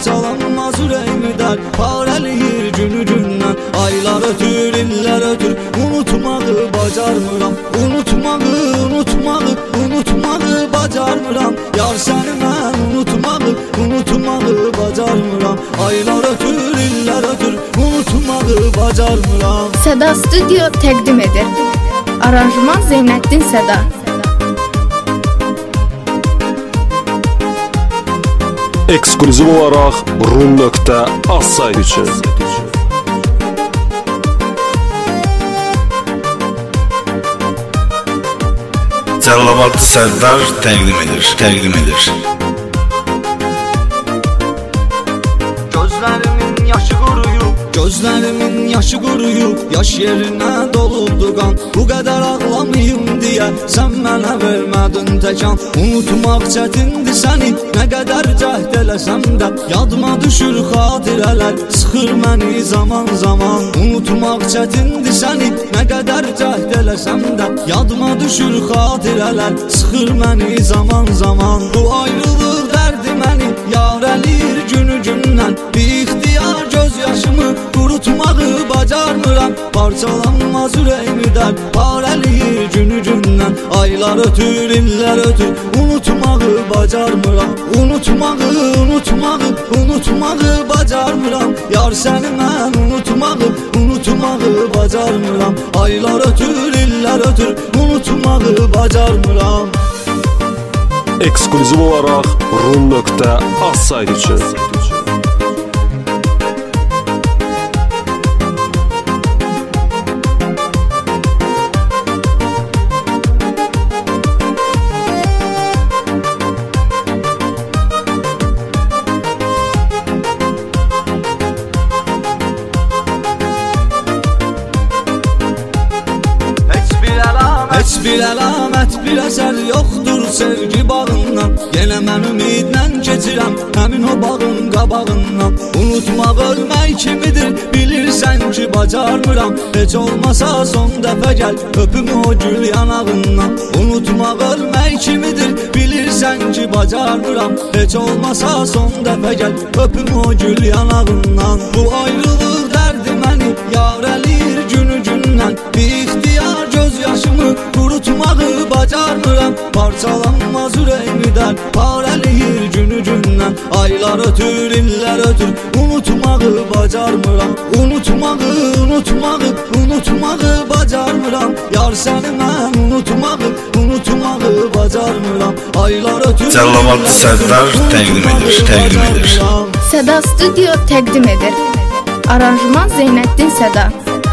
parçalanmaz ürəyimi dər parəliyir günü gündən. Aylar ötür, illər ötür, unutmağı bacarmıram. Unutmağı bacarmıram. Yar səni mən unutmağı bacarmıram. Aylar ötür, illər ötür, unutmağı bacarmıram. Səda Studio təqdim edir. Aranjman Zeynəddin Səda. Eksklüziv olaraq Rum.az saytı üçün. Cəllavad Sərdar təqdim edir. Gözlərimin yaşı quruyub, yaş yerinə dolubdu qan. Bu qədər ağlamayım deyə sən mənə vermədin təkan. Unutmaq çətindir səni, nə qədər cəhd eləsəm də yadıma düşür xatirələr, sıxır məni zaman zaman. Unutmaq çətindir səni, nə qədər cəhd eləsəm də yadıma düşür xatirələr, sıxır məni zaman zaman. Bu ayrılıq dərdi məni yar eləyir günü gündən. Bir ixtiyar göz yaşımı qurutmağı bacarmıram. Parçalanmaz ürəyimi dər parəliyir günü gündən. Aylar ötür, illər ötür, unutmağı bacarmıram. Unutmağı bacarmıram. Yar səni mən unutmağı bacarmıram. Aylar ötür, illər ötür, unutmağı bacarmıram. Eksklüziv olaraq Rum.az saytı üçün. Heç bir əlamət, bir əsər yoxdur sevgi bağından. Yenə mən ümidlə keçirəm həmin o bağın qabağından. Unutmaq ölmək kimidir, bilirsən ki bacarmıram. Heç olmasa son dəfə gəl, öpüm o gül yanağından. Unutmaq ölmək kimidir, bilirsən ki bacarmıram. Heç olmasa son dəfə gəl, öpüm o gül yanağından. Bu ayrılıq dərdi məni yar eləyir günü gündən. Bir ixtiyar göz yaşımı qurutmağı bacarmıram. Parçalanmaz ürəyimi dər parəliyir günü gündən. Aylar ötür, illər ötür, unutmağı bacarmıram. Unutmağı bacarmıram. Yar səni mən unutmağı bacarmıram. Aylar ötür, Cəllavad Sərdar təqdim edir. Səda Studio təqdim edir. Aranjman Zeynəddin Səda.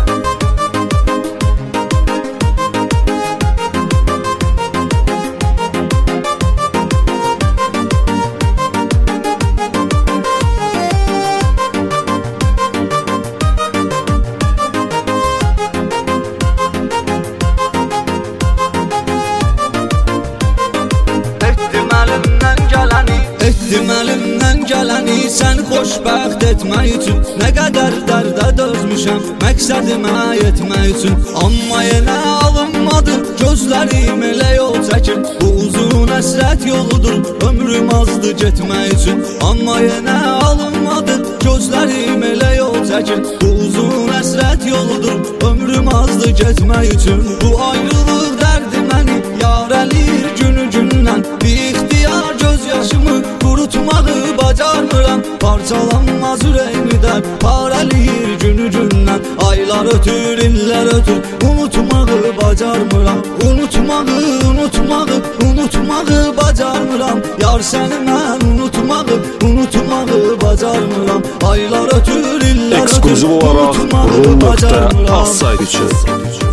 Etdim əlimdən gələni səni xoşbəxt etmək üçün. Nə qədər dərdə dözmüşəm məqsədimə yetmək üçün. Amma yenə alınmadı gözlərim elə yol çəkir. Bu uzun əsrət yoludur ömrüm azdı getmək üçün. Amma yenə alınmadı gözlərim elə yol çəkir. Bu uzun əsrət yoludur ömrüm azdı getmək üçün. Bu ayrılıq dərdi məni yar eləyir günü gündən. Bir ixtiyar göz yaşımı qurutmağı bacarmıram. Parçalanmaz ürəyimi dər parəliyir günü gündən. Aylar ötür, illər ötür, unutmağı bacarmıram. Unutmağı bacarmıram. Yar səni mən unutmağı bacarmıram. Aylar ötür, illər ötür, Eksklüziv olaraq Rum.az saytı üçün.